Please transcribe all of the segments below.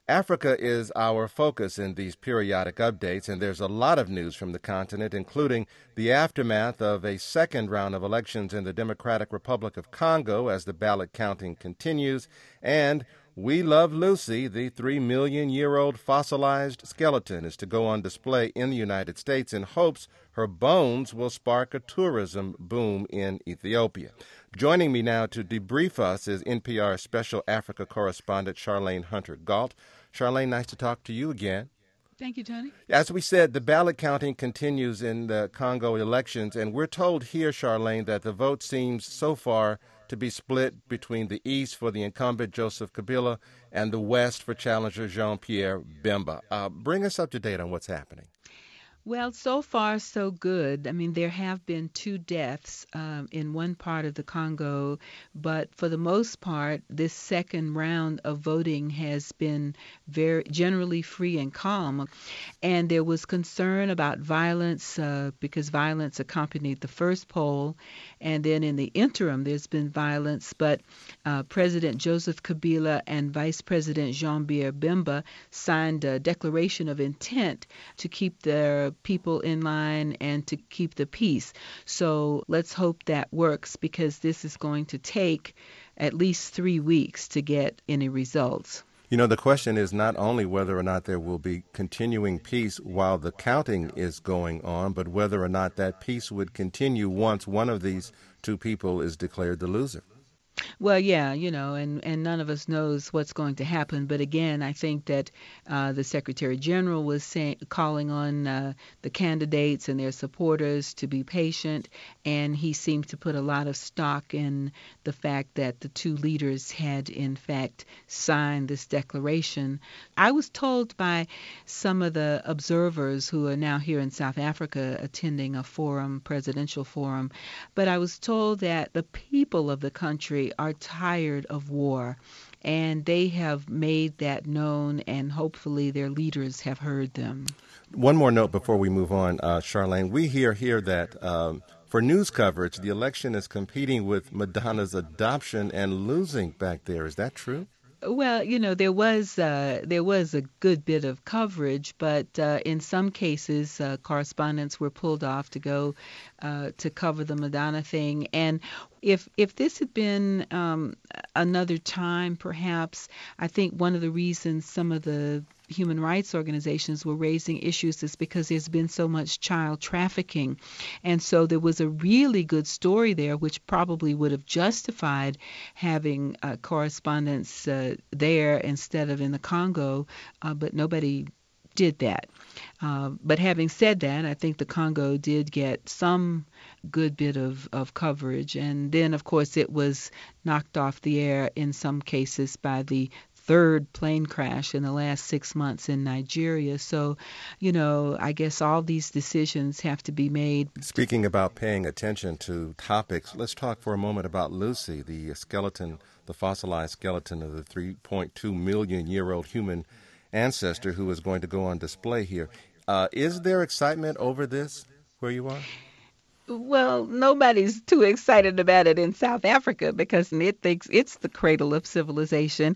Africa is our focus in these periodic updates, and there's a lot of news from the continent, including the aftermath of a second round of elections in the Democratic Republic of Congo as the ballot counting continues, and We Love Lucy, the 3 million-year-old fossilized skeleton, is to go on display in the United States in hopes her bones will spark a tourism boom in Ethiopia. Joining me now to debrief us is NPR Special Africa correspondent Charlayne Hunter-Gault. Charlayne, nice to talk to you again. Thank you, Tony. As we said, the ballot counting continues in the Congo elections, and we're told here, Charlayne, that the vote seems so far to be split between the East for the incumbent Joseph Kabila and the West for challenger Jean-Pierre Bemba. Bring us up to date on what's happening. Well, so far, so good. I mean, there have been 2 deaths in one part of the Congo, but for the most part, this second round of voting has been very generally free and calm. And there was concern about violence because violence accompanied the first poll. And then in the interim, there's been violence, but President Joseph Kabila and Vice President Jean-Pierre Bemba signed a declaration of intent to keep their people in line and to keep the peace. So let's hope that works, because this is going to take at least 3 weeks to get any results. You know, the question is not only whether or not there will be continuing peace while the counting is going on, but whether or not that peace would continue once one of these 2 people is declared the loser. Well, yeah, and none of us knows what's going to happen. But again, I think that the Secretary General was calling on the candidates and their supporters to be patient, and he seemed to put a lot of stock in the fact that the 2 leaders had, in fact, signed this declaration. I was told by some of the observers who are now here in South Africa attending a presidential forum, but I was told that the people of the country are tired of war, and they have made that known, and hopefully their leaders have heard them. One more note before we move on, Charlayne. We hear here that for news coverage, the election is competing with Madonna's adoption and losing back there. Is that true? Well, there was a good bit of coverage, but in some cases, correspondents were pulled off to go to cover the Madonna thing. And if this had been another time, perhaps, I think one of the reasons some of the human rights organizations were raising issues is because there's been so much child trafficking. And so there was a really good story there, which probably would have justified having correspondents there instead of in the Congo, but nobody did that. But having said that, I think the Congo did get some good bit of coverage. And then, of course, it was knocked off the air in some cases by the 3rd plane crash in the last 6 months in Nigeria. So, I guess all these decisions have to be made. Speaking about paying attention to topics, let's talk for a moment about Lucy, the skeleton, the fossilized skeleton of the 3.2 million-year-old human ancestor who is going to go on display here. Is there excitement over this where you are? Well, nobody's too excited about it in South Africa because it thinks it's the cradle of civilization.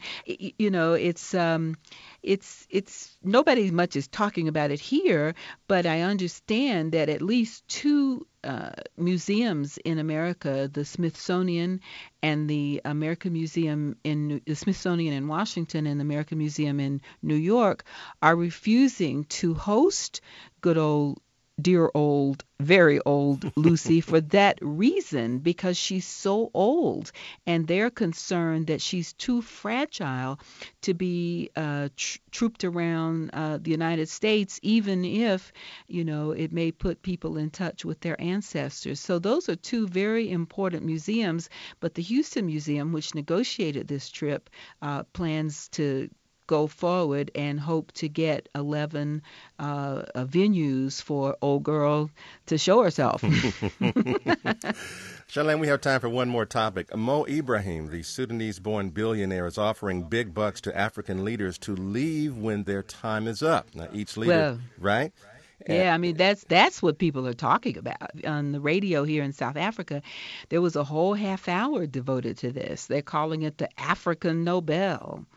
It's nobody much is talking about it here, but I understand that at least 2 museums in America, the Smithsonian and the American Museum the Smithsonian in Washington and the American Museum in New York, are refusing to host dear old, very old Lucy for that reason, because she's so old, and they're concerned that she's too fragile to be trooped around the United States, even if, it may put people in touch with their ancestors. So those are 2 very important museums, but the Houston Museum, which negotiated this trip, plans to go forward and hope to get 11 venues for old girl to show herself. Charlayne, we have time for one more topic. Mo Ibrahim, the Sudanese-born billionaire, is offering big bucks to African leaders to leave when their time is up. Now, each leader, right? Yeah, I mean, that's what people are talking about. On the radio here in South Africa, there was a whole half hour devoted to this. They're calling it the African Nobel.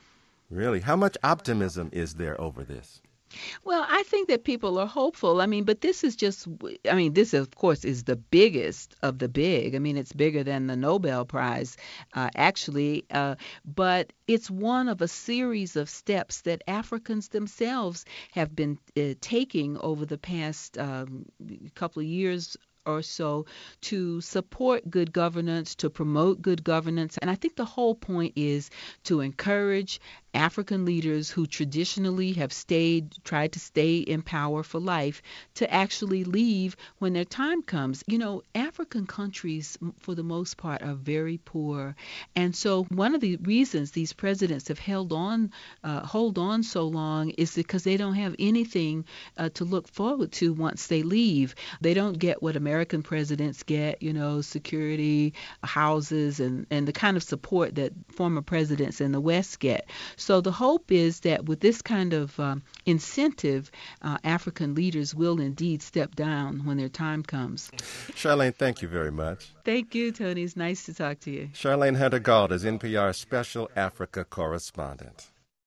Really? How much optimism is there over this? Well, I think that people are hopeful. I mean, but this is just, I mean, this, of course, is the biggest of the big. I mean, it's bigger than the Nobel Prize, actually. But it's one of a series of steps that Africans themselves have been taking over the past couple of years or so to support good governance, to promote good governance. And I think the whole point is to encourage African leaders who traditionally have tried to stay in power for life, to actually leave when their time comes. You know, African countries, for the most part, are very poor. And so one of the reasons these presidents have hold on so long is because they don't have anything to look forward to once they leave. They don't get what American presidents get, you know, security, houses, and the kind of support that former presidents in the West get. So the hope is that with this kind of incentive, African leaders will indeed step down when their time comes. Charlayne, thank you very much. Thank you, Tony. It's nice to talk to you. Charlayne Hunter-Gauld is NPR's Special Africa Correspondent.